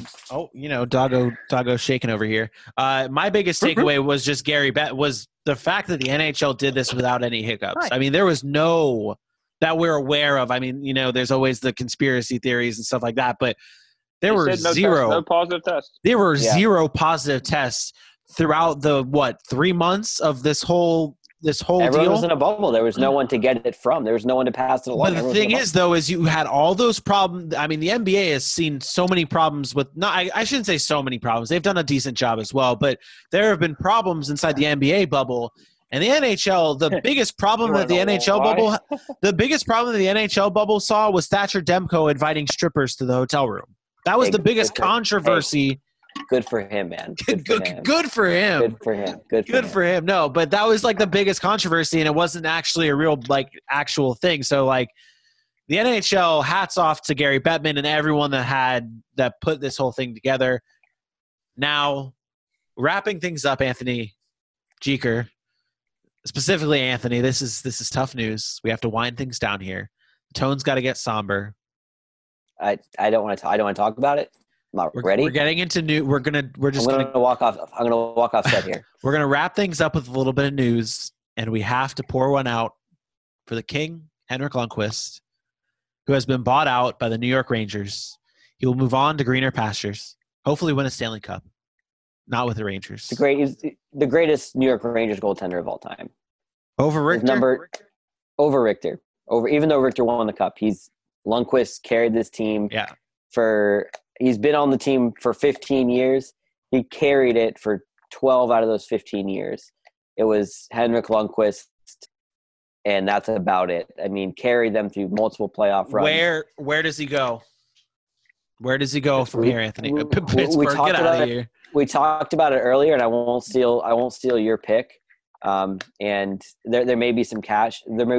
Doggo shaking over here. My biggest takeaway was just Gary was the fact that the NHL did this without any hiccups. Right. I mean, there was no that we're aware of. I mean, there's always the conspiracy theories and stuff like that, but there were no positive tests. There were zero positive tests throughout the 3 months of this whole Everyone deal. was in a bubble. There was no one to get it from. There was no one to pass it along. But the thing is, though, is you had all those problems. I mean, the NBA has seen so many problems with – I shouldn't say so many problems. They've done a decent job as well. But there have been problems inside the NBA bubble. And the NHL, the biggest problem that the NHL bubble – the biggest problem that the NHL bubble saw was Thatcher Demko inviting strippers to the hotel room. That was the biggest controversy. Good for him, man. Good for him. Good for him. No, but that was like the biggest controversy, and it wasn't actually a real actual thing. So like the NHL, hats off to Gary Bettman and everyone that put this whole thing together. Now, wrapping things up, Anthony Jeeker, specifically Anthony, this is tough news. We have to wind things down here. The tone's got to get somber. I don't want to talk about it. I'm not ready. We're getting into new. I'm gonna walk off. I'm gonna walk off set here. We're gonna wrap things up with a little bit of news, and we have to pour one out for the King, Henrik Lundqvist, who has been bought out by the New York Rangers. He will move on to greener pastures. Hopefully, win a Stanley Cup. Not with the Rangers. He's the greatest New York Rangers goaltender of all time. Over Richter. Over Richter. Even though Richter won the cup, Lundqvist carried this team. Yeah. He's been on the team for 15 years. He carried it for 12 out of those 15 years. It was Henrik Lundqvist, and that's about it. I mean, carried them through multiple playoff runs. Where does he go? Where does he go from here, Anthony? Pittsburgh, get out of here. We talked about it earlier, and I won't steal your pick. And there may be some cap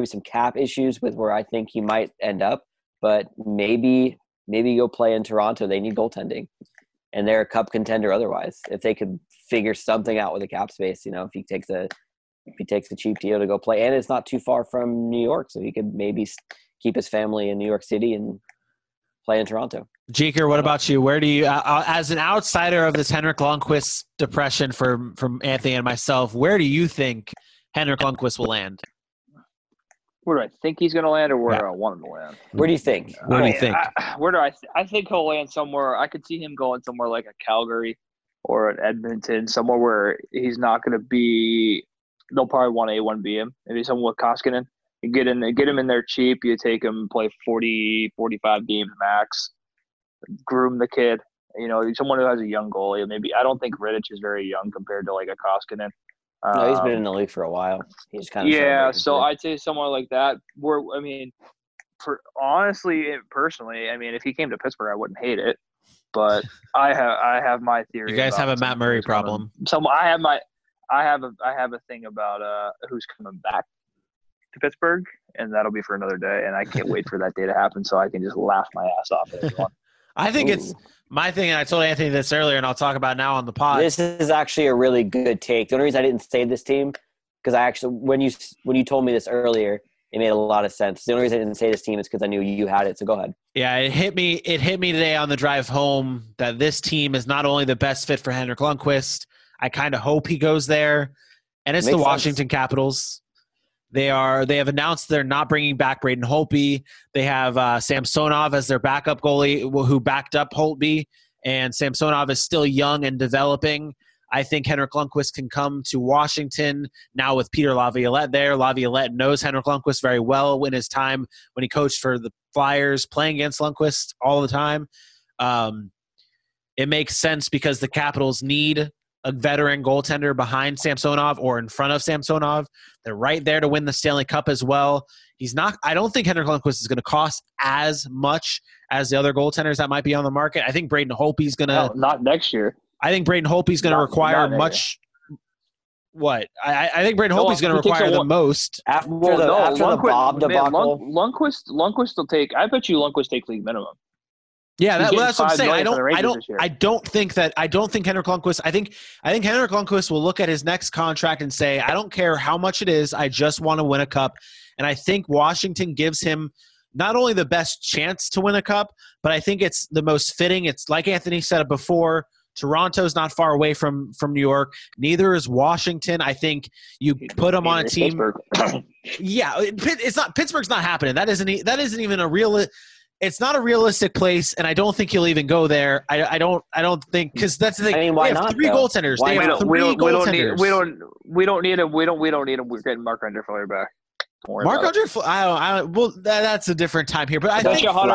issues with where I think he might end up, but maybe go play in Toronto. They need goaltending, and they're a cup contender otherwise. If they could figure something out with the cap space, if he takes a cheap deal to go play, and it's not too far from New York, so he could maybe keep his family in New York City and play in Toronto. Jeeker, what about you? Where do you, as an outsider of this Henrik Lundqvist depression from Anthony and myself, where do you think Henrik Lundqvist will land? Where do I think he's going to land, or where do I want him to land? Where do you think? Where do you think? I think he'll land somewhere. I could see him going somewhere like a Calgary or an Edmonton, somewhere where he's not going to be. They'll probably want A1B him. Maybe someone with Koskinen. You get him in there cheap. You take him, play 40, 45 games max. Groom the kid. Someone who has a young goalie. Maybe I don't think Rittich is very young compared to like a Koskinen. No, he's been in the league for a while. He's kind of so I'd say someone like that. Personally, if he came to Pittsburgh, I wouldn't hate it. But I have my theory. You guys have a Matt Murray problem. I have a thing about who's coming back to Pittsburgh, and that'll be for another day. And I can't wait for that day to happen so I can just laugh my ass off at everyone. I think it's my thing, and I told Anthony this earlier, and I'll talk about it now on the pod. This is actually a really good take. The only reason I didn't say this team, because I actually when you told me this earlier, it made a lot of sense. The only reason I didn't say this team is because I knew you had it. So go ahead. Yeah, it hit me today on the drive home that this team is not only the best fit for Henrik Lundqvist. I kind of hope he goes there, and it's the Washington Capitals. They have announced they're not bringing back Braden Holtby. They have Samsonov as their backup goalie who backed up Holtby, and Samsonov is still young and developing. I think Henrik Lundqvist can come to Washington now with Peter Laviolette there. Laviolette knows Henrik Lundqvist very well in his time when he coached for the Flyers, playing against Lundqvist all the time. It makes sense because the Capitals need a veteran goaltender behind Samsonov or in front of Samsonov. They're right there to win the Stanley Cup as well. I don't think Henrik Lundqvist is going to cost as much as the other goaltenders that might be on the market. I think Braden Holtby is going to. No, not next year. I think Braden Holtby is going to require much. What? I think Braden Holtby is going to require the most. After the Bob debacle. Lundqvist will take. I bet you Lundqvist takes league minimum. Yeah, that's what I'm saying. I don't think Henrik Lundqvist. I think Henrik Lundqvist will look at his next contract and say, I don't care how much it is. I just want to win a cup. And I think Washington gives him not only the best chance to win a cup, but I think it's the most fitting. It's like Anthony said it before. Toronto's not far away from New York. Neither is Washington. I think you put them on a team. Yeah, Pittsburgh's not happening. That isn't even a real. It's not a realistic place, and I don't think he'll even go there. I don't think because that's the thing. I mean, why not? Three goaltenders. They have three goaltenders. We don't need him. We don't need him. We're getting Marc-Andre Fleury back. Marc-Andre Fleury. Well, that's a different time here. But I bet think you $100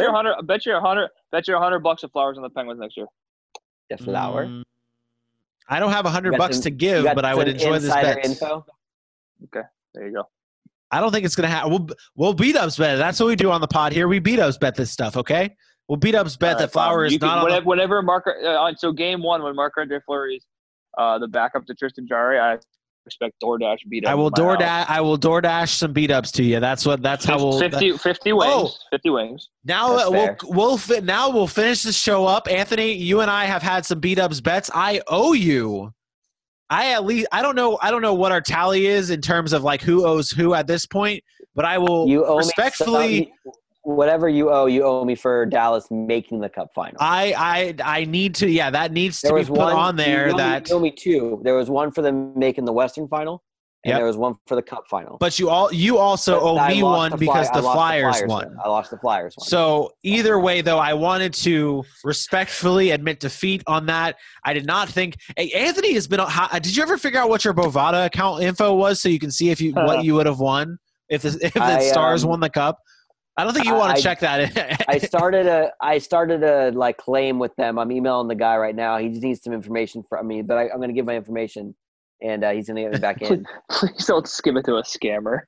bucks of Flowers on the Penguins next year. Flower. I don't have $100 to give, but I would enjoy this bet. Info? Okay, there you go. I don't think it's going to happen. We'll beat ups bet. That's what we do on the pod here. We beat ups bet this stuff, okay? We'll beat ups bet that Flower is not on. Whenever so game one when Marc-Andre Fleury is the backup to Tristan Jarry, I expect DoorDash beat ups. I will DoorDash some beat ups to you. That's how we'll 50 wings. 50 wings. Now we'll finish the show up. Anthony, you and I have had some beat ups bets. I owe you. I don't know what our tally is in terms of like who owes who at this point, but I will respectfully whatever you owe me for Dallas making the cup final. I need to that needs to be put on there. You owe me two. There was one for them making the Western final, and there was one for the cup final. But you also owe me one because the Flyers won. I lost the Flyers one. So either way, though, I wanted to respectfully admit defeat on that. I did not think Anthony has been. Did you ever figure out what your Bovada account info was so you can see what you would have won if the Stars won the cup? I don't think you want to check that. I started a like claim with them. I'm emailing the guy right now. He just needs some information from me, but I'm going to give my information, and he's going to get me back in. Please don't skip it to a scammer.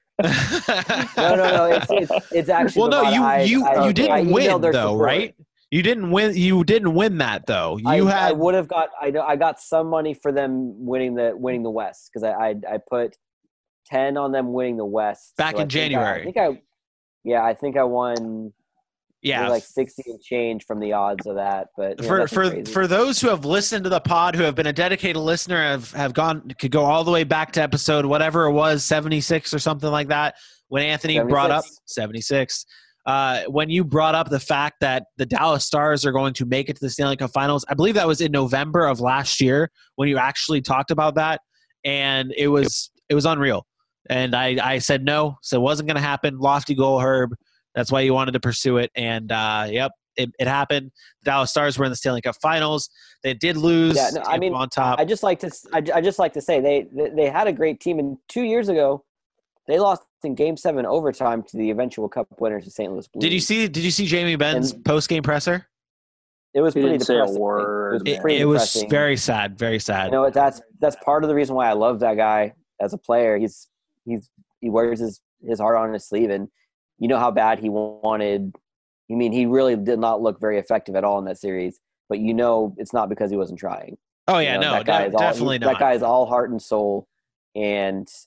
No. It's actually. Well, no, you didn't win though, right? You didn't win. You didn't win that though. I would have got. I got some money for them winning the West because I put 10 on them winning the West back in January. I think I won like 60 and change from the odds of that. But for those who have listened to the pod, who have been a dedicated listener, could go all the way back to episode whatever it was, 76 or something like that, when Anthony 76. brought up 76. When you brought up the fact that the Dallas Stars are going to make it to the Stanley Cup Finals, I believe that was in November of last year when you actually talked about that, and it was unreal. And I said no, so it wasn't going to happen. Lofty goal, Herb. That's why you wanted to pursue it. And, it happened. The Dallas Stars were in the Stanley Cup Finals. They did lose. Yeah, no, I mean, on top. I just like to say they had a great team. And 2 years ago, they lost in Game 7 overtime to the eventual Cup winners, the St. Louis Blues. Did you see Jamie Benn's post-game presser? It was pretty depressing. It was very sad, very sad. You know, that's part of the reason why I love that guy as a player. He wears his heart on his sleeve, and you know how bad he wanted. I mean, he really did not look very effective at all in that series, but you know it's not because he wasn't trying. Oh yeah, no, definitely not. That guy is all heart and soul, and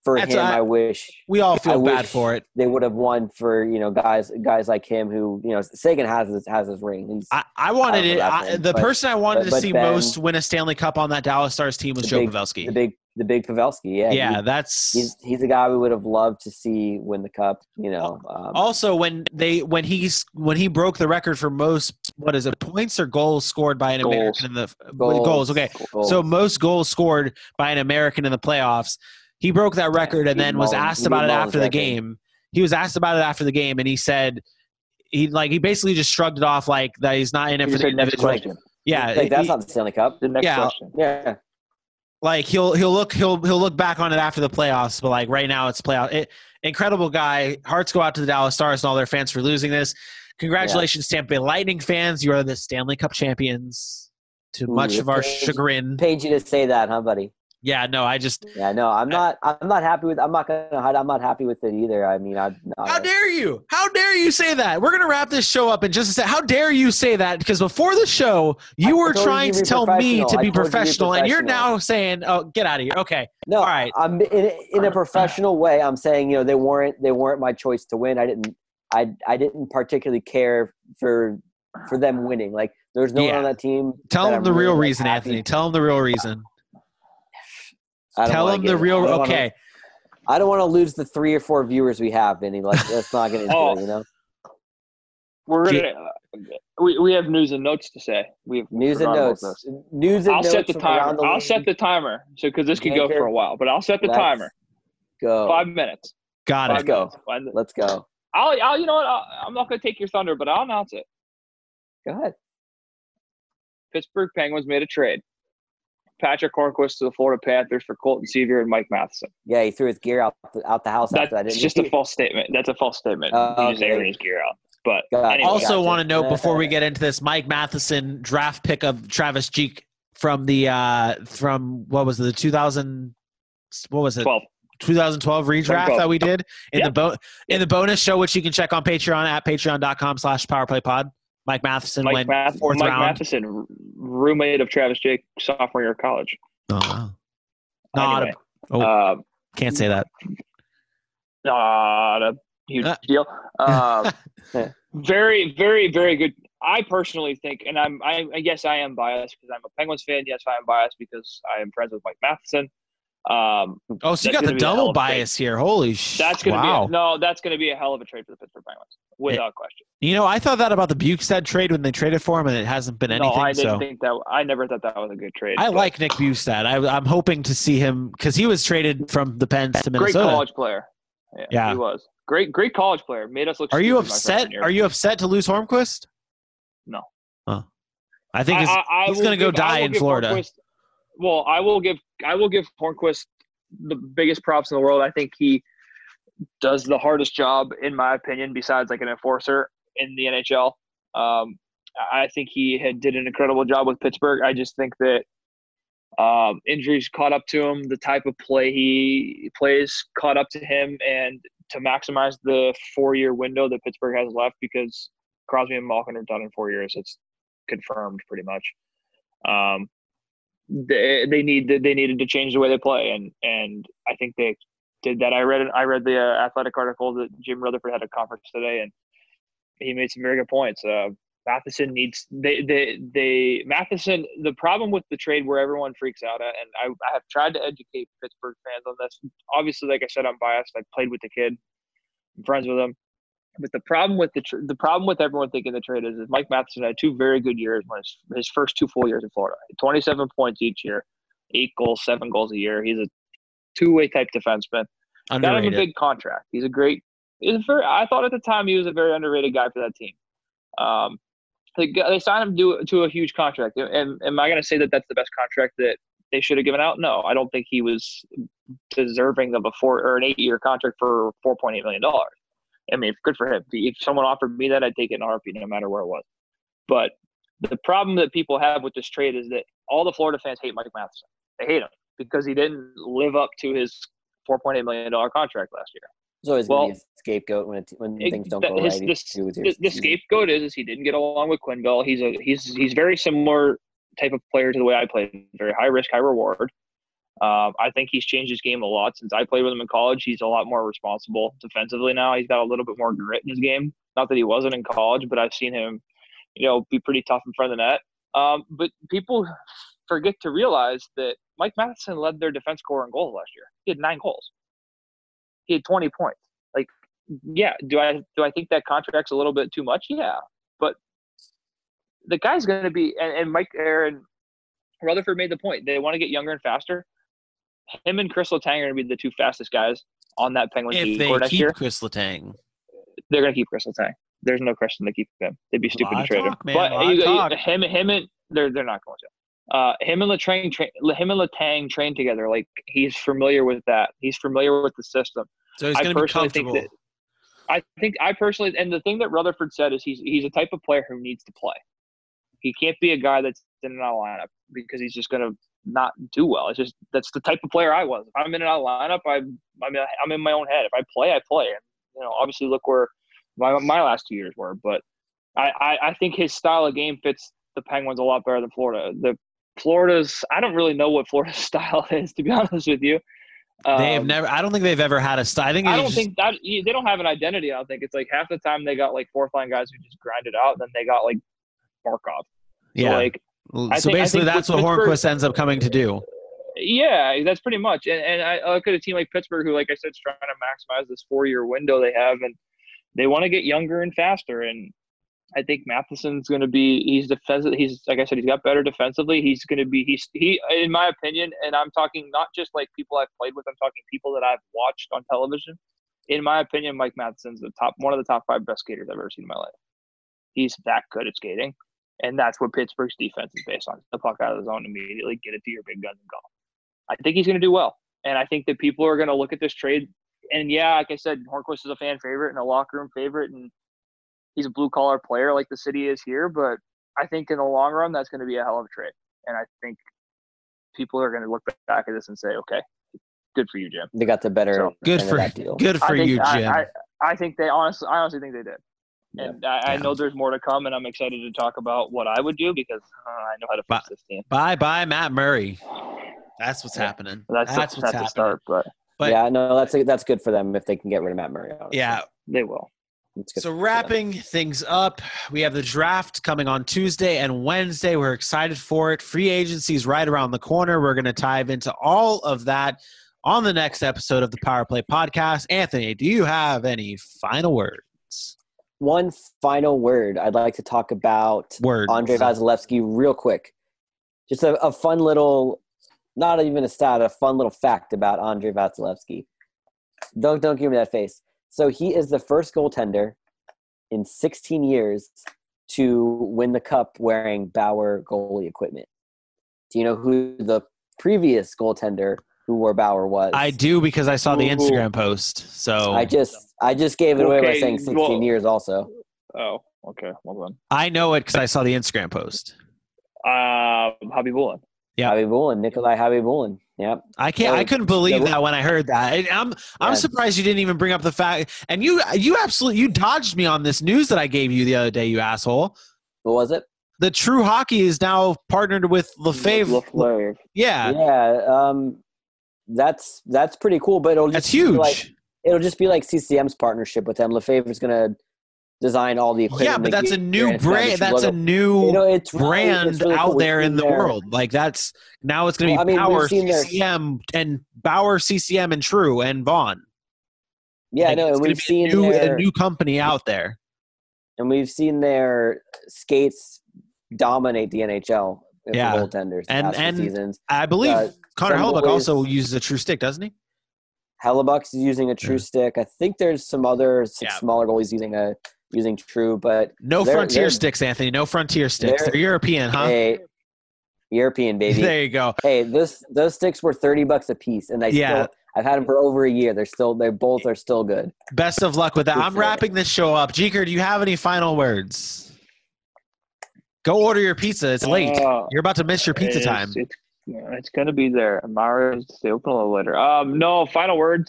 for That's him, I- I wish We all feel I bad wish for it. they would have won for guys like him who Sagan has his ring. He's I wanted I don't it. know that ring, The but- person I wanted to but see Ben- most win a Stanley Cup on that Dallas Stars team was Joe Pavelski. the big Pavelski. Yeah, Yeah, that's he's a guy we would have loved to see win the cup. also when he broke the record for most, what is it, points or goals scored by an Goals. American in the goals. Okay, so most goals scored by an American in the playoffs. He broke that record and then was asked about it after the game. He was asked about it after the game, and he said he basically just shrugged it off like that he's not in it for the next individual. question. Yeah, like that's not the Stanley Cup. The next Yeah. question. Yeah, like he'll look back on it after the playoffs, but like right now it's playoff. Incredible guy. Hearts go out to the Dallas Stars and all their fans for losing this. Congratulations, Tampa Bay Lightning fans! You are the Stanley Cup champions. To much of our chagrin. pains you to say that, huh, buddy? Yeah, no, I'm not happy with. I'm not gonna hide. I'm not happy with it either. I mean, How dare you? How dare you say that? We're gonna wrap this show up in just a second. How dare you say that? Because before the show, you were trying to tell me to be professional, and you're now saying, "Oh, get out of here." Okay. No, all right. I'm in a professional way. I'm saying, they weren't my choice to win. I didn't particularly care for them winning. Like, there's no one on that team. Tell them the really real reason, happy. Anthony. Tell them the real reason. Tell them the real. Okay. I don't want to lose the 3 or 4 viewers we have, Vinny. Like, let's not get into it. We're gonna. We have news and notes to say. We have News and notes. I'll set the timer. I'll set the timer. So because this could go for a while, but I'll set the timer. Go. 5 minutes. Got it. Let's go. Let's go. I'll. You know what? I'm not gonna take your thunder, but I'll announce it. Go ahead. Pittsburgh Penguins made a trade. Patrick Hornquist to the Florida Panthers for Colton Sevier and Mike Matheson. Yeah, he threw his gear out the house after that. That's just a false statement. That's a false statement. He just aired his gear out. But anyway. Also want to note before we get into this, Mike Matheson draft pick of Travis Jeek from the what was it, the 2012 redraft that we did in the bonus show, which you can check on Patreon at patreon.com/powerplaypod. Mike Matheson went fourth round. Mike Matheson, roommate of Travis Jake, sophomore year of college. Oh, wow. Can't say that. Not a huge deal. Very, very, very good. I personally think, and I guess I am biased because I'm a Penguins fan. Yes, I am biased because I am friends with Mike Matheson. So you got the double bias here. Holy shit! That's going to be a hell of a trade for the Pittsburgh Penguins, without question. I thought that about the Bukestad trade when they traded for him, and it hasn't been anything. No, I didn't think that. I never thought that was a good trade. I like Nick Bukestad. I'm hoping to see him because he was traded from the Pens to Minnesota. Great college player. Yeah, he was great college player. Made us look. Are you upset? Are you upset to lose Hornquist? No. Huh. I think he's going to go die in Florida. I will give Hornquist the biggest props in the world. I think he does the hardest job, in my opinion, besides like an enforcer in the NHL. I think he did an incredible job with Pittsburgh. I just think that injuries caught up to him. The type of play he plays caught up to him, and to maximize the 4-year window that Pittsburgh has left, because Crosby and Malkin are done in 4 years. It's confirmed pretty much. They needed to change the way they play, and I think they did that. I read the Athletic article that Jim Rutherford had a conference today, and he made some very good points. Matheson needs Matheson. The problem with the trade where everyone freaks out at, and I have tried to educate Pittsburgh fans on this. Obviously, like I said, I'm biased. I played with the kid. I'm friends with him. But the problem with the problem with everyone thinking the trade is Mike Matheson had 2 very good years when his first 2 full years in Florida. 27 points each year, 8 goals, 7 goals a year. He's a two-way type defenseman. Got him a big contract. I thought at the time he was a very underrated guy for that team. They signed him to a huge contract. And am I going to say that that's the best contract that they should have given out? No, I don't think he was deserving of an 8-year contract for $4.8 million. I mean, good for him. If someone offered me that, I'd take it in a heartbeat, no matter where it was. But the problem that people have with this trade is that all the Florida fans hate Mike Matheson. They hate him because he didn't live up to his $4.8 million contract last year. There's always going to be a scapegoat when things don't go right. The scapegoat is he didn't get along with Quenneville. He's very similar type of player to the way I played. Very high risk, high reward. I think he's changed his game a lot since I played with him in college. He's a lot more responsible defensively now. He's got a little bit more grit in his game. Not that he wasn't in college, but I've seen him, be pretty tough in front of the net. But people forget to realize that Mike Matheson led their defense scorer in goals last year. He had 9 goals. He had 20 points. Like, yeah, do I think that contract's a little bit too much? Yeah, but the guy's going to be and Mike Aaron Rutherford made the point. They want to get younger and faster. Him and Chris Letang are going to be the 2 fastest guys on that Penguins If team next year. they keep Chris Letang. They're going to keep Chris Letang. There's no question to keep him. They'd be stupid to trade him. But him and they're not going to. Him and Letang train together. Like, he's familiar with that. He's familiar with the system. So he's going to be comfortable. I personally, and the thing that Rutherford said is he's a type of player who needs to play. He can't be a guy that's in and out of lineup because he's just going to not do well. It's just that's the type of player I was. If I'm in and out of lineup, I'm in my own head. If I play, I play. And obviously look where my last 2 years were. But I think his style of game fits the Penguins a lot better than Florida. I don't really know what Florida's style is, to be honest with you. I don't think they've ever had a style. They don't have an identity. I don't think it's like half the time they got like 4th line guys who just grind it out, and then they got like Markov. Yeah. So basically, that's what Hornquist ends up coming to do. Yeah, that's pretty much. And I look at a team like Pittsburgh, who, like I said, is trying to maximize this 4-year window they have, and they want to get younger and faster. And I think Matheson's going to be. He's defensive. He's, like I said, he's got better defensively. He's going to be. He, in my opinion, and I'm talking not just like people I've played with. I'm talking people that I've watched on television. In my opinion, Mike Matheson's one of the top 5 best skaters I've ever seen in my life. He's that good at skating. And that's what Pittsburgh's defense is based on. The puck out of the zone immediately, get it to your big guns and go. I think he's going to do well. And I think that people are going to look at this trade. And, yeah, like I said, Hornquist is a fan favorite and a locker room favorite. And he's a blue-collar player like the city is here. But I think in the long run, that's going to be a hell of a trade. And I think people are going to look back at this and say, okay, good for you, Jim. They got the better good for that deal. Good for you, Jim. I think I honestly think they did. And I know there's more to come, and I'm excited to talk about what I would do because I know how to fix this team. Bye, Matt Murray. That's what's happening. That's what's happening. To start, but yeah, no, that's good for them if they can get rid of Matt Murray. Honestly. Yeah, they will. So wrapping things up, we have the draft coming on Tuesday and Wednesday. We're excited for it. Free agency is right around the corner. We're going to dive into all of that on the next episode of the Power Play Podcast. Anthony, do you have any final words? One final word. I'd like to talk about Andrei Vasilevskiy real quick. Just a fun little, not even a stat, a fun little fact about Andrei Vasilevskiy. Don't give me that face. So he is the first goaltender in 16 years to win the cup wearing Bauer goalie equipment. Do you know who the previous goaltender who wore Bauer was? I do because I saw the Instagram post. So I just gave it away by saying 16 years also. Oh, okay. Well done. I know it because I saw the Instagram post. Hobby Bullen. Yeah, Habibulin, Nikolai Habibulin. Yep. I couldn't believe that when I heard that. I'm surprised you didn't even bring up the fact. And you dodged me on this news that I gave you the other day, you asshole. What was it? The True Hockey is now partnered with Lefebvre. Yeah. Yeah. That's pretty cool, but that's huge. It'll just be like CCM's partnership with them. Lefebvre's gonna design all the equipment. Yeah, but that's a new brand. That's a new brand really out there in the world. Like it's going to be Bauer CCM and Bauer CCM and True and Vaughn. Yeah, I know. And we've seen a new company out there, and we've seen their skates dominate the NHL. For goaltenders and seasons. I believe Connor Hellebuyck also uses a True Stick, doesn't he? Hellebuyck's using a True Stick. I think there's some other smaller goalies using True, but no Frontier sticks, Anthony. No Frontier sticks. They're European, huh? Hey, European, baby. There you go. Hey, those sticks were $30 a piece, and I've had them for over a year. They both are still good. Best of luck with that. I'm wrapping this show up. Jeeker, do you have any final words? Go order your pizza. It's late. You're about to miss your pizza time. It's going to be there. Amara's stay open a little later. No, final words.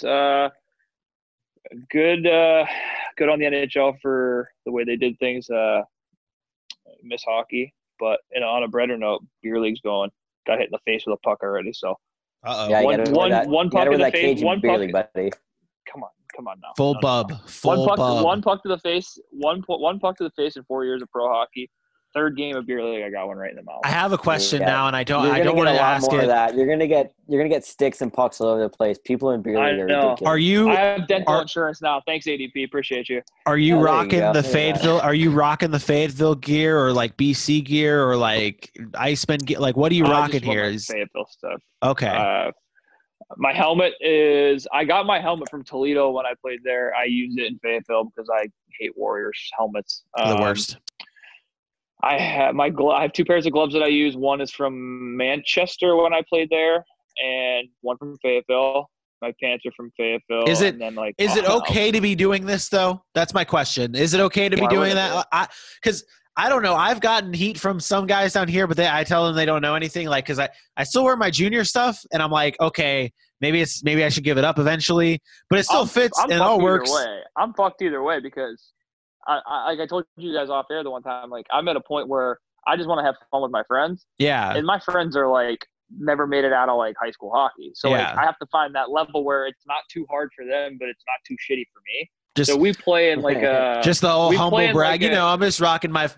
Good on the NHL for the way they did things. Miss hockey. But on a brighter note, beer league's going. Got hit in the face with a puck already. So Uh-oh. Yeah, you One- gotta one- wear that, one you puck gotta in wear the that face, Cajun one beer puck- league, buddy. Come on now. Full No. bub. Full bub. One puck to the face. One puck to the face in 4 years of pro hockey. Third game of beer league, I got one right in the mouth. I have a question Yeah. now, and I don't You're gonna want get to a lot ask more of it. that. You're gonna get sticks and pucks all over the place. People in beer I league are know. ridiculous. Are you I have dental are- insurance now. Thanks, ADP. Appreciate you. Are you Oh, there you rocking go. the Look at that. Fayetteville? Are you rocking the Fayetteville gear or like BC gear or like Iceman gear? Like, what are you I rocking just want here? my Fayetteville stuff. Okay. My helmet is. I got my helmet from Toledo when I played there. I used it in Fayetteville because I hate Warriors helmets. The worst. I have I have 2 pairs of gloves that I use. One is from Manchester when I played there, and one from Fayetteville. My pants are from Fayetteville. Is it- And then, like, Is it okay to be doing this though? That's my question. Is it okay to be Why doing wouldn't that? Because I don't know. I've gotten heat from some guys down here, but I tell them they don't know anything. Like, because I still wear my junior stuff, and I'm like, okay, maybe I should give it up eventually. But it still fits and it all fucked either works. way. I'm fucked either way because like I told you guys off air the one time, like I'm at a point where I just want to have fun with my friends, Yeah. and my friends are like never made it out of like high school hockey, so like Yeah. I have to find that level where it's not too hard for them, but it's not too shitty for me. Just So we play in like a just the old we humble play in brag. like I'm just rocking my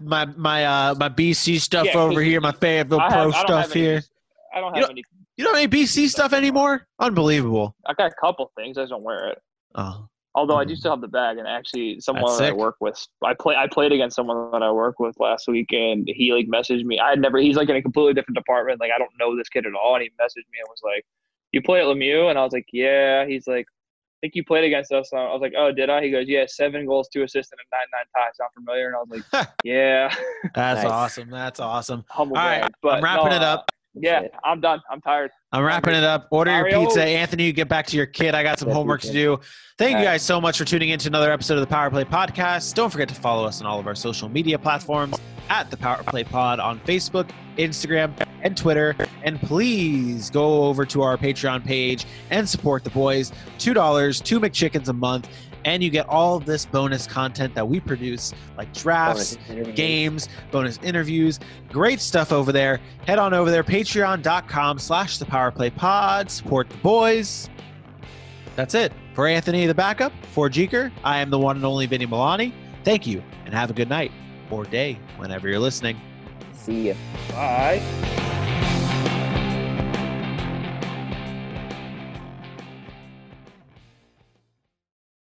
BC stuff Yeah, 'cause over here, my Fayetteville Pro stuff here. I don't You have any. You don't have any BC stuff anymore? Unbelievable. I got a couple things. I just don't wear it. Oh. Although I do still have the bag, and actually someone That's that I sick. work with, I played against someone that I work with last week, and he like messaged me. He's like in a completely different department. Like I don't know this kid at all, and he messaged me and was like, "You play at Lemieux?" And I was like, "Yeah." He's like, "I think you played against us." And I was like, "Oh, did I?" He goes, "Yeah, 7 goals, 2 assists, and a 9-9 tie. Sound familiar?" And I was like, "Yeah." That's Nice. awesome. That's awesome. Humble All right, brag. But I'm wrapping no, it up. Yeah, I'm done. I'm tired. I'm wrapping it up. Order your Mario. pizza. Anthony, you get back to your kid. I got some Yeah, homework to pizza. do. Thank you All right. guys so much for tuning in to another episode of the Power Play Podcast. Don't forget to follow us on all of our social media platforms at the Power Play Pod on Facebook, Instagram, and Twitter. And please go over to our Patreon page and support the boys. $2, 2 McChickens a month. And you get all of this bonus content that we produce, like drafts, games, bonus interviews, great stuff over there. Head on over there, patreon.com/thepowerplaypod. Support the boys. That's it. For Anthony, the backup, for Jeeker, I am the one and only Vinny Milani. Thank you, and have a good night or day whenever you're listening. See ya. Bye.